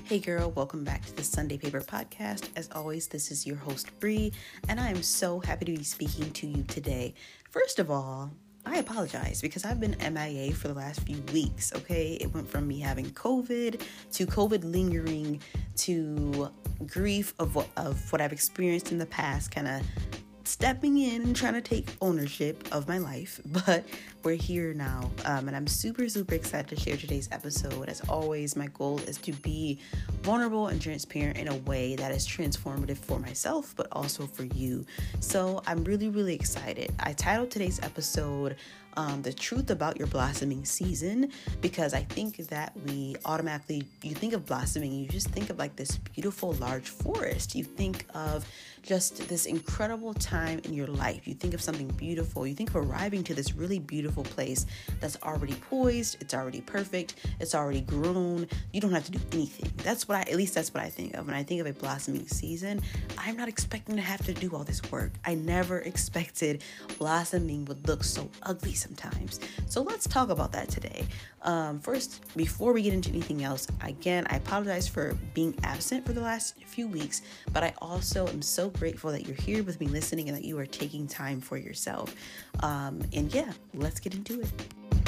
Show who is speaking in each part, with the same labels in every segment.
Speaker 1: Hey girl, welcome back to the Sunday Paper Podcast. As always, this is your host Bree, and I am so happy to be speaking to you today. First of all, I apologize because I've been MIA for the last few weeks, okay? It went from me having COVID to COVID lingering to grief of what I've experienced in the past, kind of stepping in and trying to take ownership of my life, but we're here now, and I'm super excited to share today's episode. As always, my goal is to be vulnerable and transparent in a way that is transformative for myself, but also for you. So I'm really excited. I titled today's episode The Truth About Your Blossoming Season, because I think that you think of blossoming, you just think of like this beautiful large forest. You think of just this incredible time in your life. You think of something beautiful. You think of arriving to this really beautiful place that's already poised. It's already perfect. It's already grown. You don't have to do anything. That's what I think of. When I think of a blossoming season, I'm not expecting to have to do all this work. I never expected blossoming would look so ugly sometimes. So let's talk about that today. First, before we get into anything else, again, I apologize for being absent for the last few weeks, but I also am so grateful that you're here with me listening and that you are taking time for yourself. And yeah, let's get into it.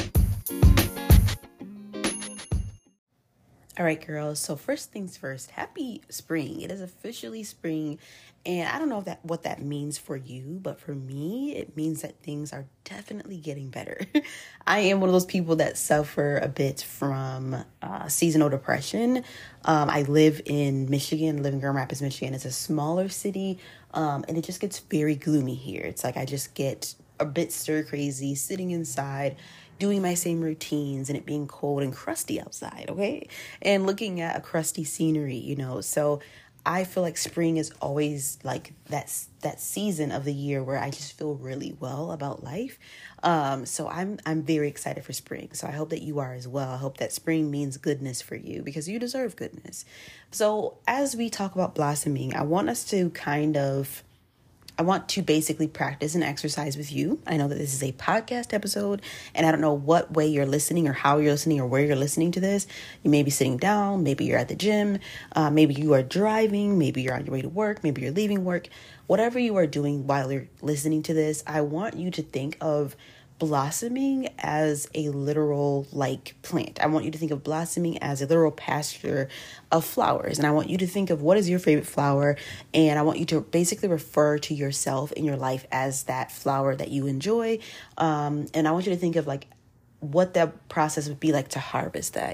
Speaker 1: All right, girls. So first things first, happy spring. It is officially spring. And I don't know what that means for you, but for me, it means that things are definitely getting better. I am one of those people that suffer a bit from seasonal depression. I live in Michigan, live in Grand Rapids, Michigan. It's a smaller city, and it just gets very gloomy here. It's like I just get a bit stir crazy, sitting inside, doing my same routines, and it being cold and crusty outside, okay? And looking at a crusty scenery, so I feel like spring is always like that season of the year where I just feel really well about life. So I'm very excited for spring. So I hope that you are as well. I hope that spring means goodness for you because you deserve goodness. So as we talk about blossoming, I want to basically practice and exercise with you. I know that this is a podcast episode, and I don't know what way you're listening or how you're listening or where you're listening to this. You may be sitting down, maybe you're at the gym, maybe you are driving, maybe you're on your way to work, maybe you're leaving work. Whatever you are doing while you're listening to this, I want you to think of blossoming as a literal plant. I want you to think of blossoming as a literal pasture of flowers. And I want you to think of what is your favorite flower. And I want you to basically refer to yourself in your life as that flower that you enjoy. And I want you to think of what that process would be like to harvest that,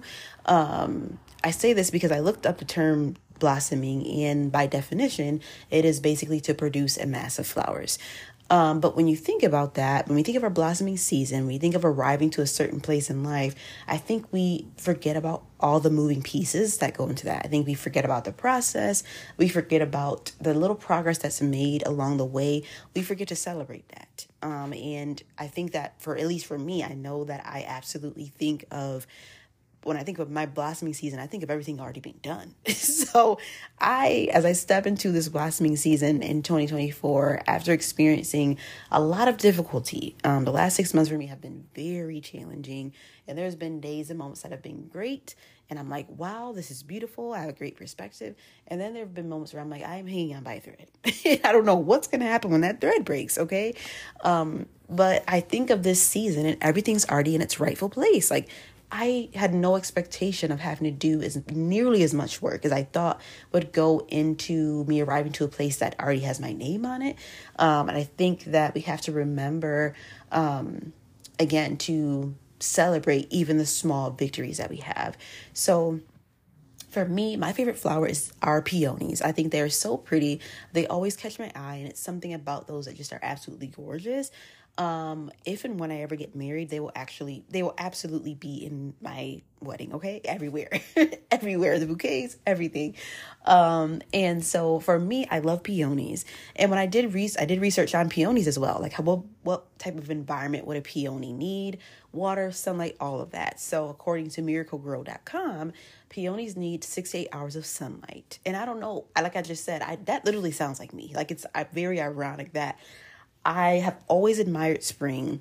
Speaker 1: I say this because I looked up the term blossoming, and by definition, it is basically to produce a mass of flowers. But when you think about that, when we think of our blossoming season, when we think of arriving to a certain place in life, I think we forget about all the moving pieces that go into that. I think we forget about the process. We forget about the little progress that's made along the way. We forget to celebrate that. And I think that at least for me, I know that I absolutely think of, when I think of my blossoming season, I think of everything already being done. So as I step into this blossoming season in 2024, after experiencing a lot of difficulty, the last 6 months for me have been very challenging. And there's been days and moments that have been great. And I'm like, wow, this is beautiful. I have a great perspective. And then there have been moments where I'm like, I'm hanging on by a thread. I don't know what's going to happen when that thread breaks, okay? But I think of this season and everything's already in its rightful place. I had no expectation of having to do nearly as much work as I thought would go into me arriving to a place that already has my name on it. And I think that we have to remember, again, to celebrate even the small victories that we have. So for me, my favorite flower are peonies. I think they're so pretty. They always catch my eye, and it's something about those that just are absolutely gorgeous. If and when I ever get married, they will absolutely be in my wedding. Okay. Everywhere, everywhere, the bouquets, everything. And so for me, I love peonies. And when I did research on peonies as well, what type of environment would a peony need? Water, sunlight, all of that. So according to miraclegrow.com, peonies need 6 to 8 hours of sunlight. And I don't know, like I just said, that literally sounds like me. It's very ironic that I have always admired spring.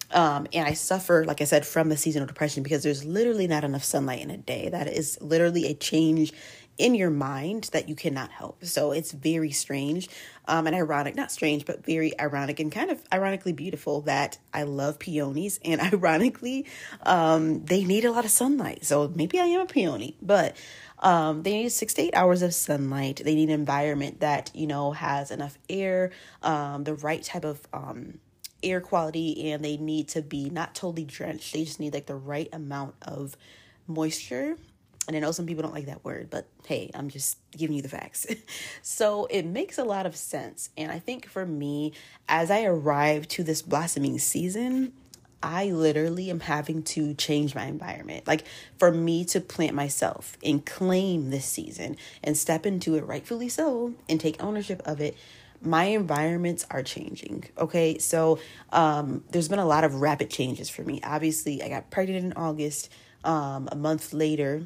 Speaker 1: And I suffer, like I said, from the seasonal depression because there's literally not enough sunlight in a day. That is literally a change in your mind that you cannot help. So it's very strange, and ironic, not strange, but very ironic and kind of ironically beautiful that I love peonies, and ironically, they need a lot of sunlight. So maybe I am a peony, but they need 6 to 8 hours of sunlight. They need an environment that, has enough air, the right type of air quality, and they need to be not totally drenched. They just need like the right amount of moisture. And I know some people don't like that word, but hey, I'm just giving you the facts. So it makes a lot of sense. And I think for me, as I arrive to this blossoming season, I literally am having to change my environment. Like for me to plant myself and claim this season and step into it rightfully so and take ownership of it, my environments are changing. Okay. So there's been a lot of rapid changes for me. Obviously, I got pregnant in August. A month later,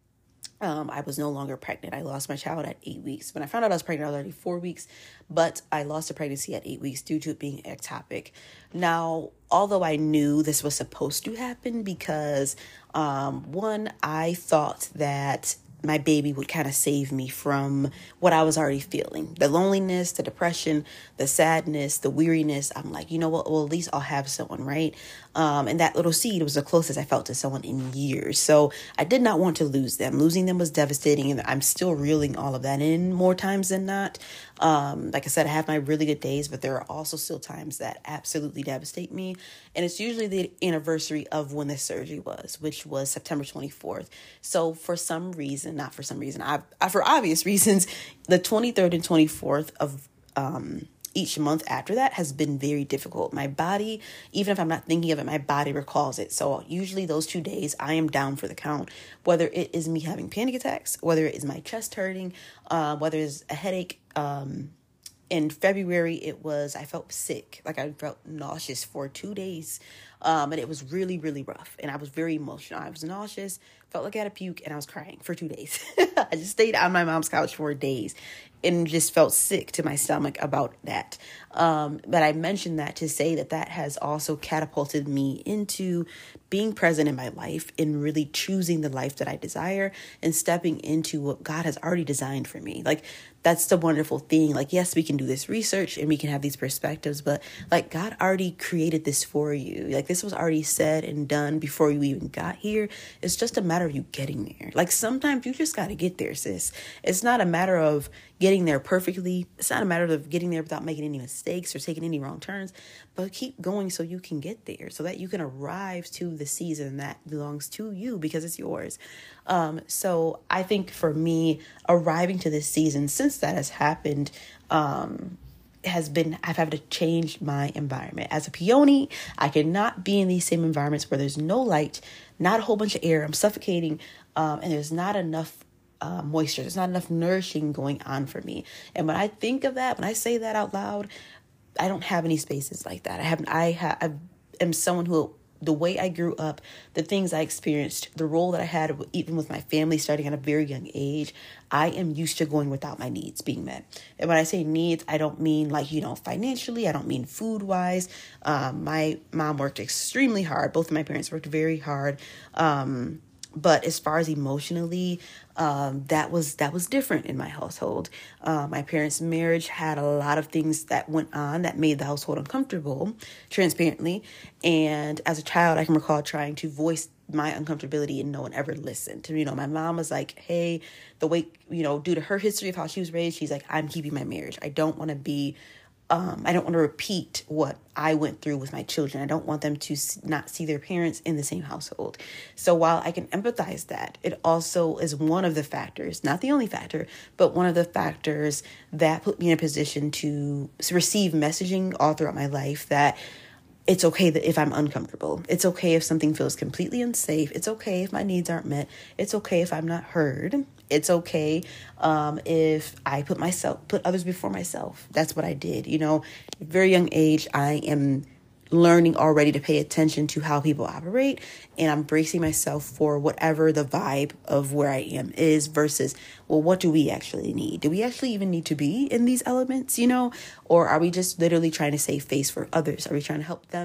Speaker 1: I was no longer pregnant. I lost my child at 8 weeks. When I found out I was pregnant, I was already 4 weeks, but I lost the pregnancy at 8 weeks due to it being ectopic. Now, although I knew this was supposed to happen because, one, I thought that my baby would kind of save me from what I was already feeling. The loneliness, the depression, the sadness, the weariness. I'm like, you know what? Well, at least I'll have someone, right? And that little seed was the closest I felt to someone in years. So I did not want to lose them. Losing them was devastating, and I'm still reeling all of that in more times than not. Like I said, I have my really good days, but there are also still times that absolutely devastate me. And it's usually the anniversary of when this surgery was, which was September 24th. So for some reason, not for some reason, I for obvious reasons, the 23rd and 24th of each month after that has been very difficult. My body, even if I'm not thinking of it, my body recalls it. So usually those 2 days I am down for the count, whether it is me having panic attacks, whether it is my chest hurting, whether it's a headache. In February, I felt sick. Like I felt nauseous for 2 days. And it was really, really rough. And I was very emotional. I was nauseous, felt like I had a puke, and I was crying for 2 days. I just stayed on my mom's couch for days and just felt sick to my stomach about that. But I mentioned that to say that has also catapulted me into being present in my life and really choosing the life that I desire and stepping into what God has already designed for me. Like, that's the wonderful thing. Like, yes, we can do this research and we can have these perspectives, but like God already created this for you. Like this was already said and done before you even got here. It's just a matter of you getting there. Like sometimes you just got to get there, sis. It's not a matter of getting there perfectly. It's not a matter of getting there without making any mistakes or taking any wrong turns, but keep going so you can get there, so that you can arrive to the season that belongs to you because it's yours. So I think for me, arriving to this season, since that has happened, I've had to change my environment. As a peony, I cannot be in these same environments where there's no light, not a whole bunch of air. I'm suffocating, and there's not enough moisture. There's not enough nourishing going on for me. And when I think of that, when I say that out loud, I don't have any spaces like that. I am someone who, the way I grew up, the things I experienced, the role that I had, even with my family starting at a very young age, I am used to going without my needs being met. And when I say needs, I don't mean like, financially. I don't mean food wise. My mom worked extremely hard. Both of my parents worked very hard. But as far as emotionally, that was different in my household. My parents' marriage had a lot of things that went on that made the household uncomfortable, transparently. And as a child, I can recall trying to voice my uncomfortability and no one ever listened. My mom was like, hey, the way, due to her history of how she was raised, she's like, I'm keeping my marriage. I don't want to repeat what I went through with my children. I don't want them to not see their parents in the same household. So while I can empathize that, it also is one of the factors, not the only factor, but one of the factors that put me in a position to receive messaging all throughout my life that it's okay that if I'm uncomfortable. It's okay if something feels completely unsafe. It's okay if my needs aren't met. It's okay if I'm not heard. It's okay if I put others before myself. That's what I did. At a very young age, I am learning already to pay attention to how people operate, and I'm bracing myself for whatever the vibe of where I am is versus, well, what do we actually need? Do we actually even need to be in these elements, or are we just literally trying to save face for others? Are we trying to help them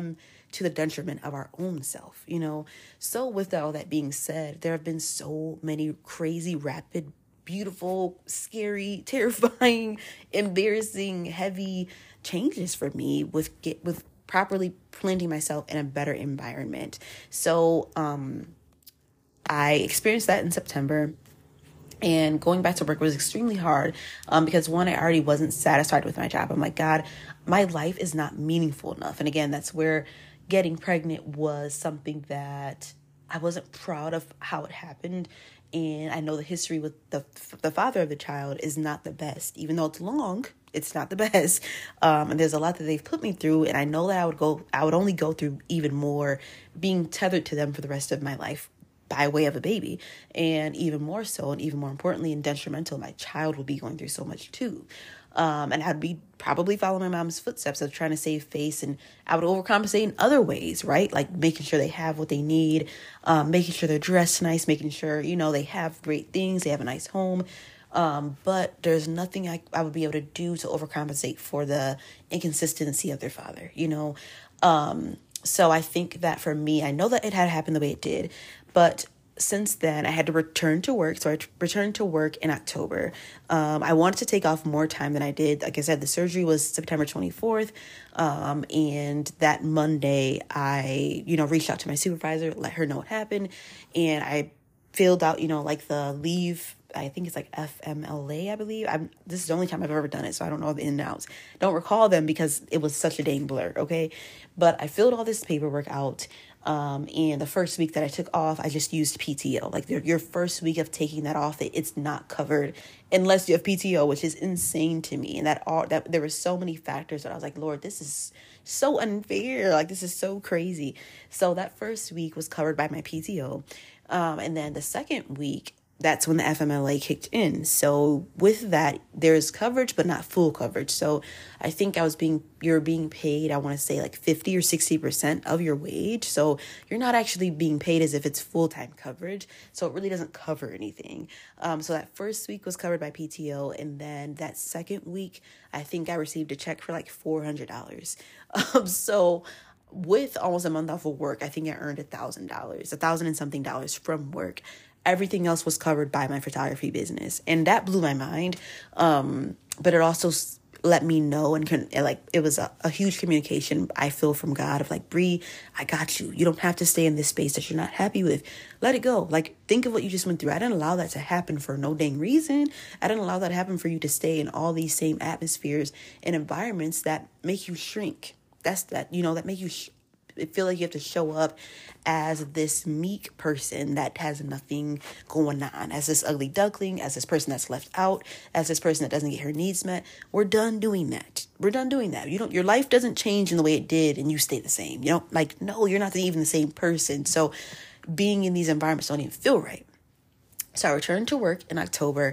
Speaker 1: to the detriment of our own self, you know? So with all that being said, there have been so many crazy, rapid, beautiful, scary, terrifying, embarrassing, heavy changes for me with properly planting myself in a better environment. So I experienced that in September. And going back to work was extremely hard because one, I already wasn't satisfied with my job. I'm like, God, my life is not meaningful enough. And again, that's where getting pregnant was something that I wasn't proud of how it happened. And I know the history with the father of the child is not the best, even though it's long. It's not the best. And there's a lot that they've put me through. And I know that I would only go through even more being tethered to them for the rest of my life by way of a baby. And even more so, and even more importantly and detrimental, my child would be going through so much too. And I'd be probably following my mom's footsteps of trying to save face, and I would overcompensate in other ways, right? Like making sure they have what they need, making sure they're dressed nice, making sure, you know, they have great things, they have a nice home. But there's nothing I would be able to do to overcompensate for the inconsistency of their father, you know? So I think that for me, I know that it had happened the way it did, but since then I had to return to work. So I returned to work in October. I wanted to take off more time than I did. Like I said, the surgery was September 24th. And that Monday I, reached out to my supervisor, let her know what happened. And I filled out, like the leave, I think it's like FMLA, I believe. This is the only time I've ever done it, so I don't know the ins and outs. Don't recall them because it was such a dang blur, okay? But I filled all this paperwork out, and the first week that I took off, I just used PTO. Like your first week of taking that off, it's not covered unless you have PTO, which is insane to me. And that there were so many factors that I was like, Lord, this is so unfair. Like, this is so crazy. So that first week was covered by my PTO. And then the second week, that's when the FMLA kicked in. So with that, there's coverage, but not full coverage. So I think you're being paid, I want to say like 50 or 60% of your wage. So you're not actually being paid as if it's full-time coverage. So it really doesn't cover anything. So that first week was covered by PTO. And then that second week, I think I received a check for like $400. So with almost a month off of work, I think I earned $1,000, $1,000 and something dollars from work. Everything else was covered by my photography business. And that blew my mind. But it also let me know, and it was a huge communication, I feel, from God of like, Bree, I got you. You don't have to stay in this space that you're not happy with. Let it go. Like, think of what you just went through. I didn't allow that to happen for no dang reason. I didn't allow that to happen for you to stay in all these same atmospheres and environments that make you shrink. That make you feel like you have to show up as this meek person that has nothing going on, as this ugly duckling, as this person that's left out, as this person that doesn't get her needs met. We're done doing that. Your life doesn't change in the way it did and you stay the same. No, you're not even the same person. So being in these environments don't even feel right. So I returned to work in October,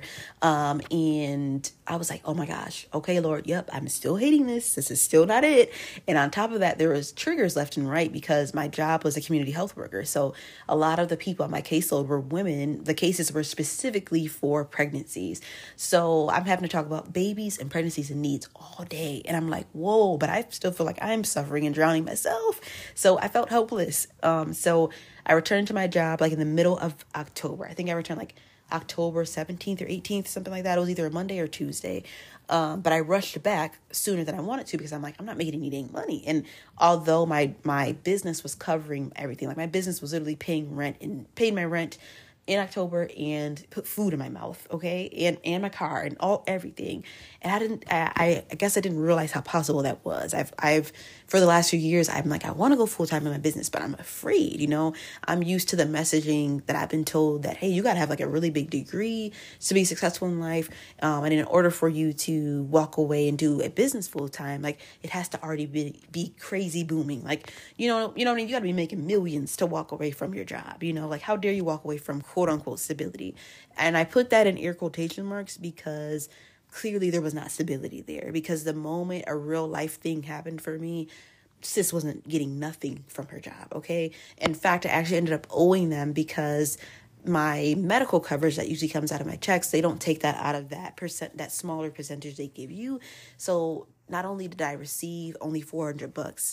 Speaker 1: and I was like, oh my gosh, okay, Lord, yep, I'm still hating this. This is still not it. And on top of that, there was triggers left and right because my job was a community health worker. So a lot of the people on my caseload were women. The cases were specifically for pregnancies. So I'm having to talk about babies and pregnancies and needs all day. And I'm like, whoa, but I still feel like I'm suffering and drowning myself. So I felt hopeless. So I returned to my job like in the middle of October. I think I returned like October 17th or 18th, something like that. It was either a Monday or Tuesday. But I rushed back sooner than I wanted to because I'm like, I'm not making any dang money. And although my business was covering everything, like my business was literally paying rent and paid my rent in October and put food in my mouth, okay, and my car and everything. And I guess I didn't realize how possible that was. I've for the last few years, I'm like, I want to go full time in my business, but I'm afraid, I'm used to the messaging that I've been told that, hey, you got to have like a really big degree to be successful in life. And in order for you to walk away and do a business full time, like it has to already be crazy booming. Like, what I mean? You got to be making millions to walk away from your job, like how dare you walk away from quote unquote stability. And I put that in air quotation marks because clearly there was not stability there, because the moment a real life thing happened for me, sis wasn't getting nothing from her job. Okay. In fact, I actually ended up owing them because my medical coverage that usually comes out of my checks, they don't take that out of that smaller percentage they give you. So not only did I receive only $400,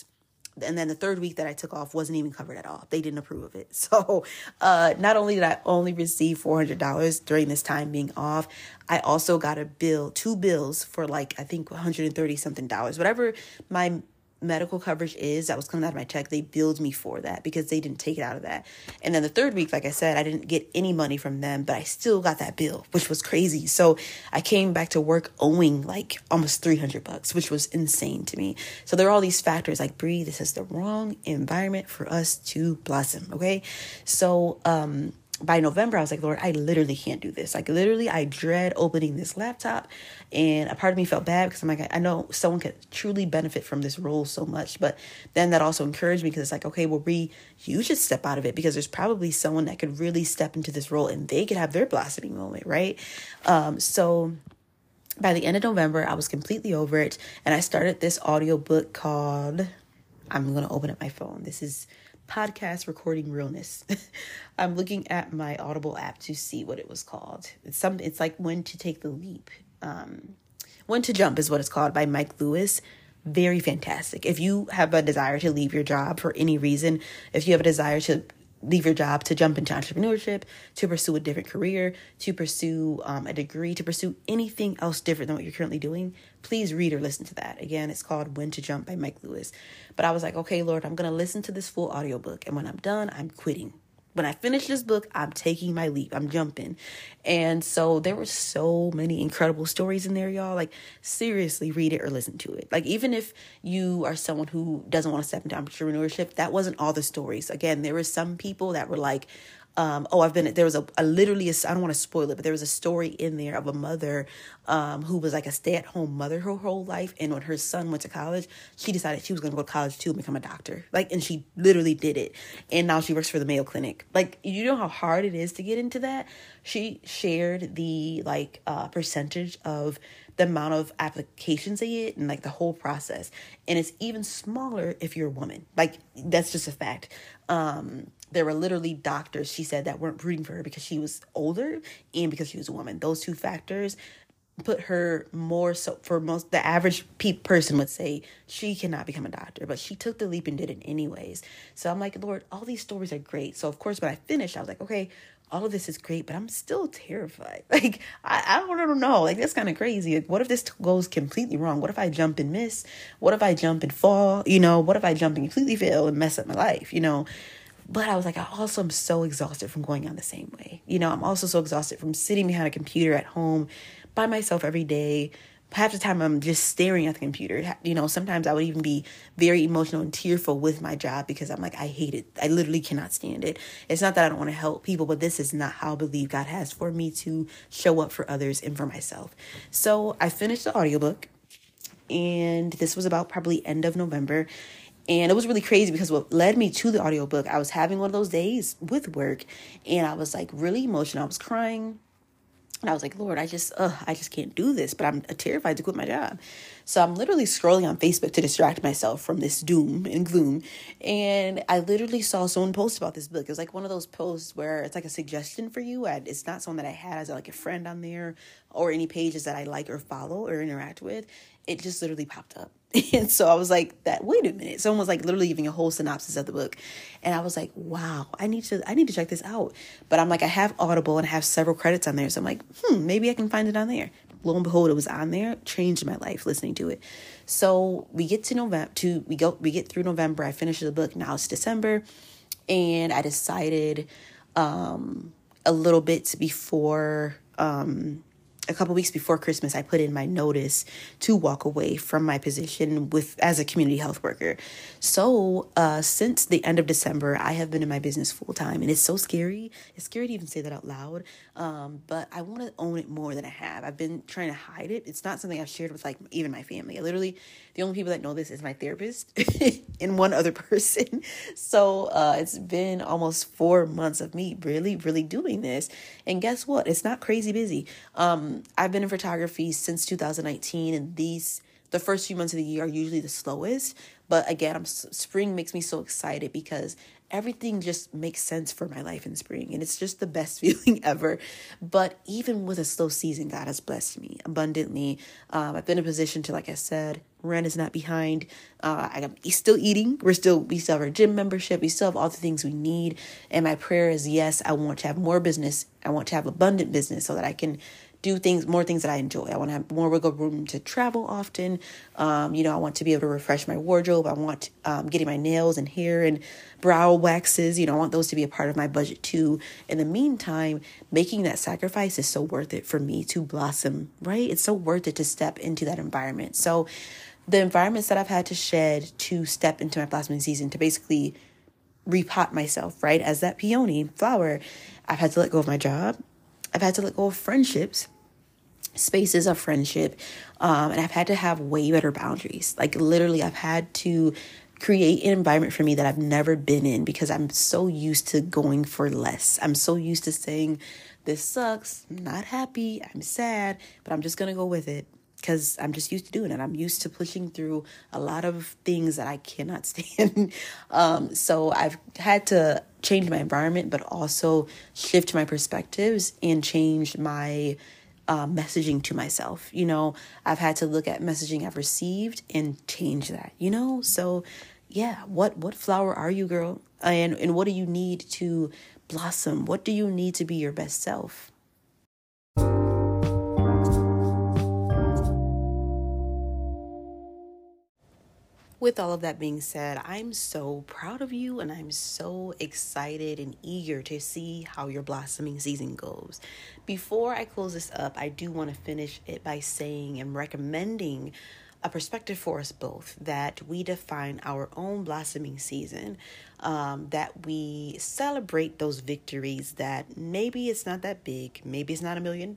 Speaker 1: and then the third week that I took off wasn't even covered at all. They didn't approve of it. So not only did I only receive $400 during this time being off, I also got two bills for like, I think $130 something, whatever my medical coverage is that was coming out of my check. They billed me for that because they didn't take it out of that. And then the third week, like I said, I didn't get any money from them, but I still got that bill, which was crazy. So I came back to work owing like almost $300, which was insane to me. So there are all these factors like, Bree, this is the wrong environment for us to blossom. Okay. So, by November, I was like, Lord, I literally can't do this. Like, literally, I dread opening this laptop. And a part of me felt bad because I'm like, I know someone could truly benefit from this role so much. But then that also encouraged me because it's like, okay, well, Bree, you should step out of it because there's probably someone that could really step into this role and they could have their blossoming moment, right? So by the end of November, I was completely over it. And I started this audiobook called, I'm going to open up my phone. This is Podcast Recording Realness. I'm looking at my Audible app to see what it was called. It's like When to Take the Leap. When to Jump is what it's called, by Mike Lewis. Very fantastic. If you have a desire to leave your job for any reason, if you have a desire to leave your job to jump into entrepreneurship, to pursue a different career, to pursue a degree, to pursue anything else different than what you're currently doing, please read or listen to that. Again, it's called When to Jump by Mike Lewis. But I was like, okay, Lord, I'm going to listen to this full audiobook. And when I'm done, I'm quitting. When I finish this book, I'm taking my leap. I'm jumping. And so there were so many incredible stories in there, y'all. Like, seriously, read it or listen to it. Like, even if you are someone who doesn't want to step into entrepreneurship, that wasn't all the stories. Again, there were some people that were like, there was I don't want to spoil it, but there was a story in there of a mother, who was like a stay-at-home mother her whole life. And when her son went to college, she decided she was going to go to college too and become a doctor. Like, and she literally did it. And now she works for the Mayo Clinic. Like, you know how hard it is to get into that? She shared the percentage of the amount of applications they get and like the whole process. And it's even smaller if you're a woman. Like, that's just a fact. There were literally doctors, she said, that weren't rooting for her because she was older and because she was a woman. Those two factors put her more so, for most, the average person would say she cannot become a doctor, but she took the leap and did it anyways. So I'm like, Lord, all these stories are great. So of course, when I finished, I was like, okay, all of this is great, but I'm still terrified. Like, I don't know. Like, that's kind of crazy. Like, what if this goes completely wrong? What if I jump and miss? What if I jump and fall? What if I jump and completely fail and mess up my life? But I was like, I also am so exhausted from going on the same way. I'm also so exhausted from sitting behind a computer at home by myself every day. Half the time I'm just staring at the computer. Sometimes I would even be very emotional and tearful with my job because I'm like, I hate it. I literally cannot stand it. It's not that I don't want to help people, but this is not how I believe God has for me to show up for others and for myself. So I finished the audiobook, and this was about probably end of November. And it was really crazy because what led me to the audiobook, I was having one of those days with work, and I was like really emotional. I was crying. And I was like, Lord, I just can't do this, but I'm terrified to quit my job. So I'm literally scrolling on Facebook to distract myself from this doom and gloom. And I literally saw someone post about this book. It was like one of those posts where it's like a suggestion for you. It's not someone that I had as like a friend on there or any pages that I like or follow or interact with. It just literally popped up. And so I was like, wait a minute. Someone was like literally giving a whole synopsis of the book. And I was like, wow, I need to check this out. But I'm like, I have Audible and I have several credits on there. So I'm like, maybe I can find it on there. Lo and behold, it was on there. Changed my life listening to it. So we get to November, we get through November. I finished the book. Now it's December. And I decided, a little bit before, a couple weeks before Christmas, I put in my notice to walk away from my position as a community health worker. So since the end of December, I have been in my business full time, and it's so scary. It's scary to even say that out loud. But I want to own it more than I have. I've been trying to hide it. It's not something I've shared with like even my family. The only people that know this is my therapist and one other person. So it's been almost 4 months of me really, really doing this. And guess what? It's not crazy busy. I've been in photography since 2019, and the first few months of the year are usually the slowest. But again, spring makes me so excited because everything just makes sense for my life in spring. And it's just the best feeling ever. But even with a slow season, God has blessed me abundantly. I've been in a position to, like I said, rent is not behind. I'm still eating. We still have our gym membership. We still have all the things we need. And my prayer is, yes, I want to have more business. I want to have abundant business so that I can do more things that I enjoy. I want to have more wiggle room to travel often. I want to be able to refresh my wardrobe. I want getting my nails and hair and brow waxes. I want those to be a part of my budget too. In the meantime, making that sacrifice is so worth it for me to blossom, right? It's so worth it to step into that environment. So the environments that I've had to shed to step into my blossoming season, to basically repot myself, right? As that peony flower, I've had to let go of my job. I've had to let go of friendships, spaces of friendship, and I've had to have way better boundaries. Like literally, I've had to create an environment for me that I've never been in because I'm so used to going for less. I'm so used to saying, this sucks, I'm not happy, I'm sad, but I'm just going to go with it because I'm just used to doing it. I'm used to pushing through a lot of things that I cannot stand. So I've had to change my environment, but also shift my perspectives and change my messaging to myself. I've had to look at messaging I've received and change that, So yeah, what flower are you, girl? And what do you need to blossom? What do you need to be your best self? With all of that being said, I'm so proud of you and I'm so excited and eager to see how your blossoming season goes. Before I close this up, I do want to finish it by saying and recommending a perspective for us both, that we define our own blossoming season, that we celebrate those victories, that maybe it's not that big, maybe it's not $1 million,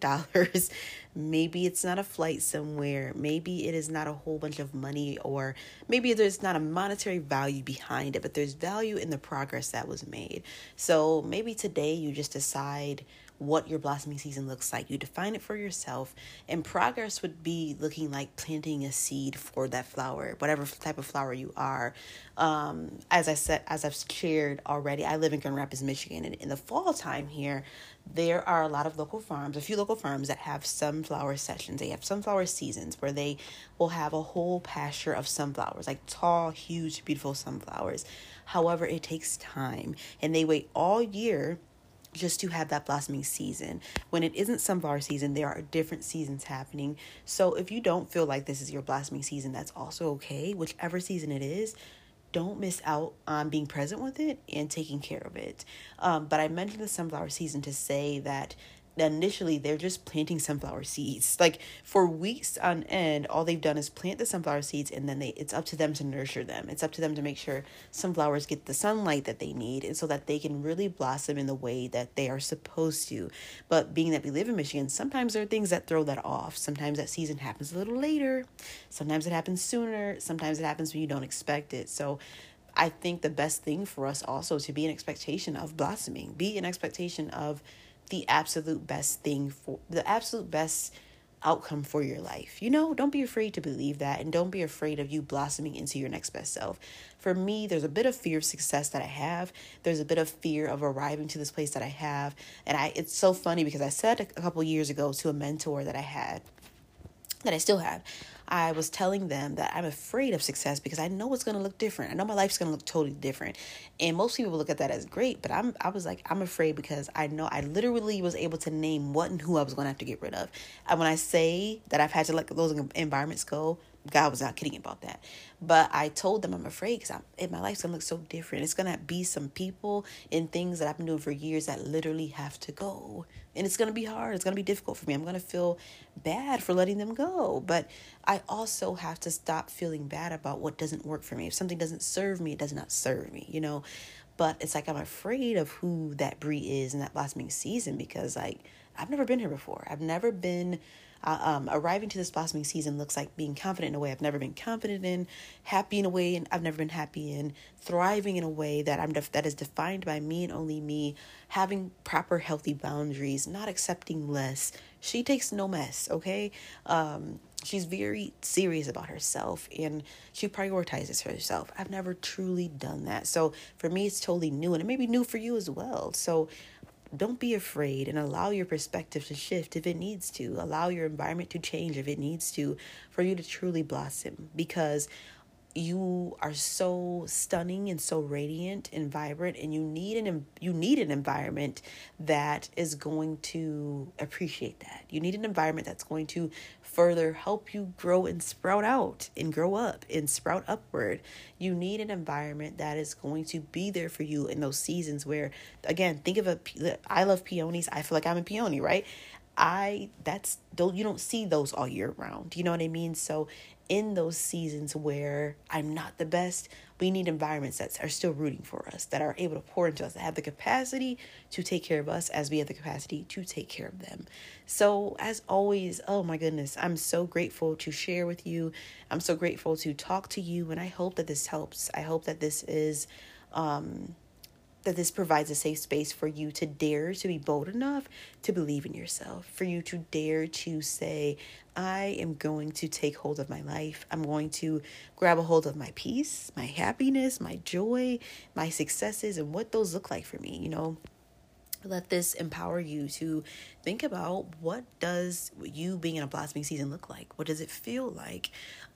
Speaker 1: maybe it's not a flight somewhere, maybe it is not a whole bunch of money, or maybe there's not a monetary value behind it, but there's value in the progress that was made. So maybe today you just decide what your blossoming season looks like. You define it for yourself, and progress would be looking like planting a seed for that flower, whatever type of flower you are. As I've shared already, I live in Grand Rapids, Michigan, and in the fall time here, there are a few local farms that have sunflower sessions. They have sunflower seasons where they will have a whole pasture of sunflowers, like tall, huge, beautiful sunflowers. However, it takes time, and they wait all year just to have that blossoming season. When it isn't sunflower season, there are different seasons happening. So if you don't feel like this is your blossoming season, that's also okay. Whichever season it is, don't miss out on being present with it and taking care of it. But I mentioned the sunflower season to say that initially they're just planting sunflower seeds. Like for weeks on end, all they've done is plant the sunflower seeds, and then it's up to them to nurture them. It's up to them to make sure sunflowers get the sunlight that they need, and so that they can really blossom in the way that they are supposed to. But being that we live in Michigan, sometimes there are things that throw that off. Sometimes that season happens a little later. Sometimes it happens sooner. Sometimes it happens when you don't expect it. So I think the best thing for us also to be an expectation of blossoming, be an expectation of the absolute best outcome for your life. Don't be afraid to believe that, and don't be afraid of you blossoming into your next best self. For me, there's a bit of fear of success that I have. There's a bit of fear of arriving to this place that I have. And it's so funny because I said a couple years ago to a mentor that I still have, I was telling them that I'm afraid of success because I know it's going to look different. I know my life's going to look totally different. And most people look at that as great, but I was like, I'm afraid because I know I literally was able to name what and who I was going to have to get rid of. And when I say that I've had to let those environments go, God was not kidding about that. But I told them I'm afraid because my life's going to look so different. It's going to be some people and things that I've been doing for years that literally have to go. And it's going to be hard. It's going to be difficult for me. I'm going to feel bad for letting them go. But I also have to stop feeling bad about what doesn't work for me. If something doesn't serve me, it does not serve me, But it's like I'm afraid of who that Brie is in that blossoming season because I've never been here before. Arriving to this blossoming season looks like being confident in a way I've never been confident in, happy in a way I've never been happy in, thriving in a way that is defined by me and only me, having proper healthy boundaries, not accepting less. She takes no mess, okay? She's very serious about herself and she prioritizes herself. I've never truly done that. So for me, it's totally new, and it may be new for you as well. So don't be afraid and allow your perspective to shift if it needs to. Allow your environment to change if it needs to, for you to truly blossom, because you are so stunning and so radiant and vibrant, and you need an environment that is going to appreciate that. You need an environment that's going to further help you grow and sprout out and grow up and sprout upward. You need an environment that is going to be there for you in those seasons where, again, think of I love peonies. I feel like I'm a peony, right? You don't see those all year round. You know what I mean? So in those seasons where I'm not the best, we need environments that are still rooting for us, that are able to pour into us, that have the capacity to take care of us as we have the capacity to take care of them. So as always, oh my goodness, I'm so grateful to share with you. I'm so grateful to talk to you, and I hope that this helps. I hope that this is that this provides a safe space for you to dare to be bold enough to believe in yourself, for you to dare to say, I am going to take hold of my life. I'm going to grab a hold of my peace, my happiness, my joy, my successes, and what those look like for me. You know, let this empower you to think about, what does you being in a blossoming season look like? What does it feel like?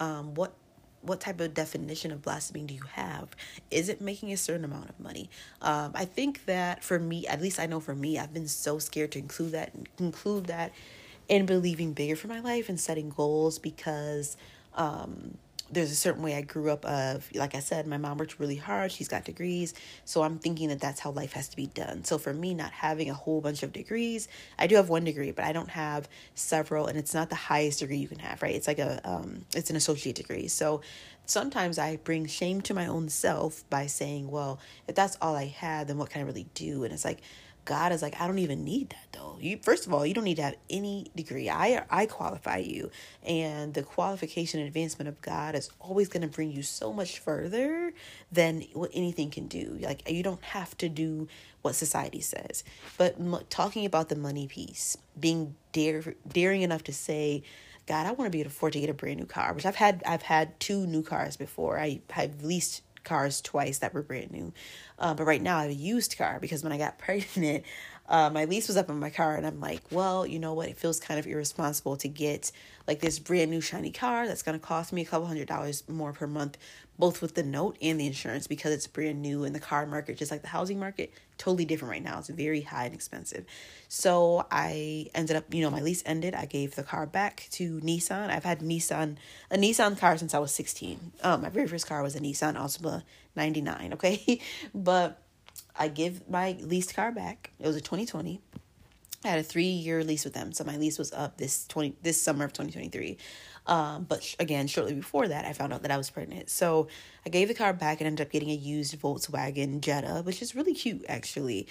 Speaker 1: What type of definition of blossoming do you have? Is it making a certain amount of money? I think that for me, at least I know for me, I've been so scared to conclude that in believing bigger for my life and setting goals, because there's a certain way I grew up of, like I said, my mom worked really hard. She's got degrees. So I'm thinking that that's how life has to be done. So for me, not having a whole bunch of degrees, I do have one degree, but I don't have several, and it's not the highest degree you can have, right? It's like it's an associate degree. So sometimes I bring shame to my own self by saying, well, if that's all I had, then what can I really do? And it's like, God is like, I don't even need that though. First of all, you don't need to have any degree. I qualify you. And the qualification and advancement of God is always going to bring you so much further than what anything can do. Like, you don't have to do what society says. But talking about the money piece, being daring enough to say, God, I want to be able to afford to get a brand new car, which I've had 2 new cars before. I've leased cars twice that were brand new. But right now I have a used car, because when I got pregnant, my lease was up on my car, and I'm like, well, you know what? It feels kind of irresponsible to get like this brand new shiny car that's going to cost me a couple $100s more per month, both with the note and the insurance, because it's brand new, and the car market, just like the housing market, totally different right now. It's very high and expensive. So I ended up, my lease ended. I gave the car back to Nissan. I've had a Nissan car since I was 16. My very first car was a Nissan Altima 99. Okay. But I give my leased car back. It was a 2020. I had a 3-year lease with them. So my lease was up this summer of 2023. But again, shortly before that, I found out that I was pregnant. So I gave the car back and ended up getting a used Volkswagen Jetta, which is really cute, actually.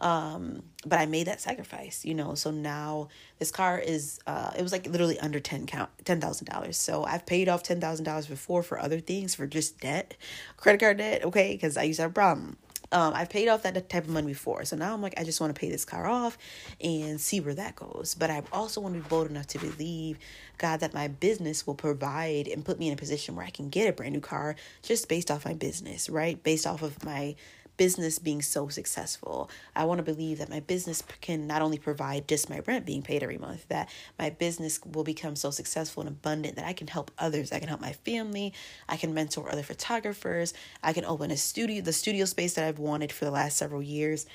Speaker 1: But I made that sacrifice, So now this car is, it was like literally under $10,000. So I've paid off $10,000 before for other things, for just debt, credit card debt. Okay. Because I used to have a problem. I've paid off that type of money before. So now I'm like, I just want to pay this car off and see where that goes. But I also want to be bold enough to believe, God, that my business will provide and put me in a position where I can get a brand new car just based off my business, right? Based off of my business being so successful. I want to believe that my business can not only provide just my rent being paid every month, that my business will become so successful and abundant that I can help others. I can help my family. I can mentor other photographers. I can open the studio space that I've wanted for the last several years.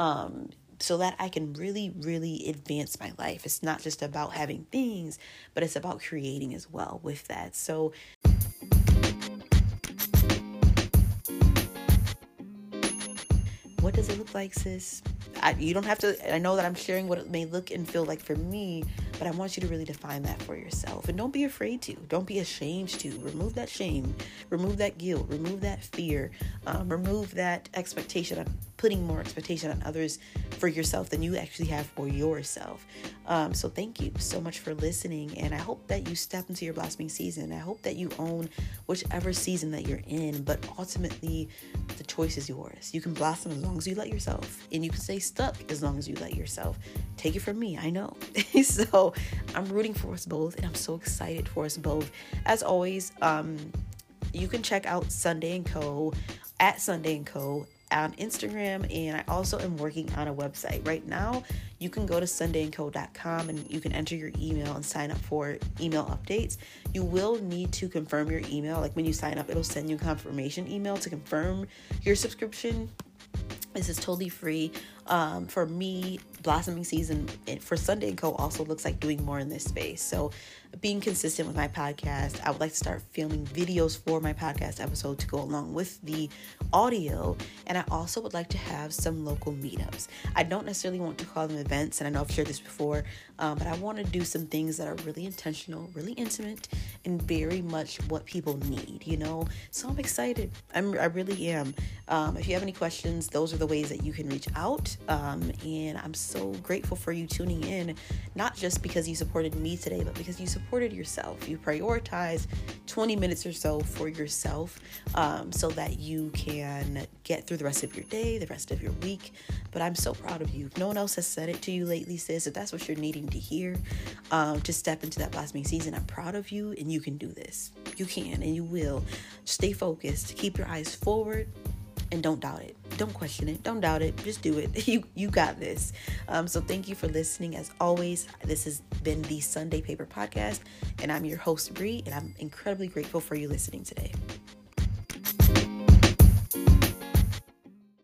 Speaker 1: So that I can really, really advance my life. It's not just about having things, but it's about creating as well with that. So what does it look like, sis? You don't have to, I know that I'm sharing what it may look and feel like for me, but I want you to really define that for yourself. And don't be afraid to. Don't be ashamed to. Remove that shame. Remove that guilt. Remove that fear. Remove that expectation of putting more expectation on others for yourself than you actually have for yourself. So thank you so much for listening. And I hope that you step into your blossoming season. I hope that you own whichever season that you're in, but ultimately the choice is yours. You can blossom as long as you let yourself, and you can stay stuck as long as you let yourself. Take it from me, I know. So I'm rooting for us both, and I'm so excited for us both. As always, you can check out Sunday & Co. at Sunday & Co. on Instagram, and I also am working on a website. Right now, you can go to sundayandco.com and you can enter your email and sign up for email updates. You will need to confirm your email. Like when you sign up, it'll send you a confirmation email to confirm your subscription. This is totally free. For me, blossoming season for Sunday & Co. also looks like doing more in this space. So being consistent with my podcast, I would like to start filming videos for my podcast episode to go along with the audio. And I also would like to have some local meetups. I don't necessarily want to call them events, and I know I've shared this before, but I want to do some things that are really intentional, really intimate, and very much what people need, you know? So I'm excited. I really am. If you have any questions, those are the ways that you can reach out. And I'm so grateful for you tuning in, not just because you supported me today, but because you supported yourself. You prioritize 20 minutes or so for yourself, so that you can get through the rest of your day, the rest of your week. But I'm so proud of you. If no one else has said it to you lately, sis, if that's what you're needing to hear, to step into that blossoming season, I'm proud of you, and you can do this. You can, and you will. Stay focused. Keep your eyes forward. And don't doubt it. Don't question it. Don't doubt it. Just do it. You got this. So thank you for listening. As always, this has been the Sunday Paper Podcast, and I'm your host, Bree, and I'm incredibly grateful for you listening today.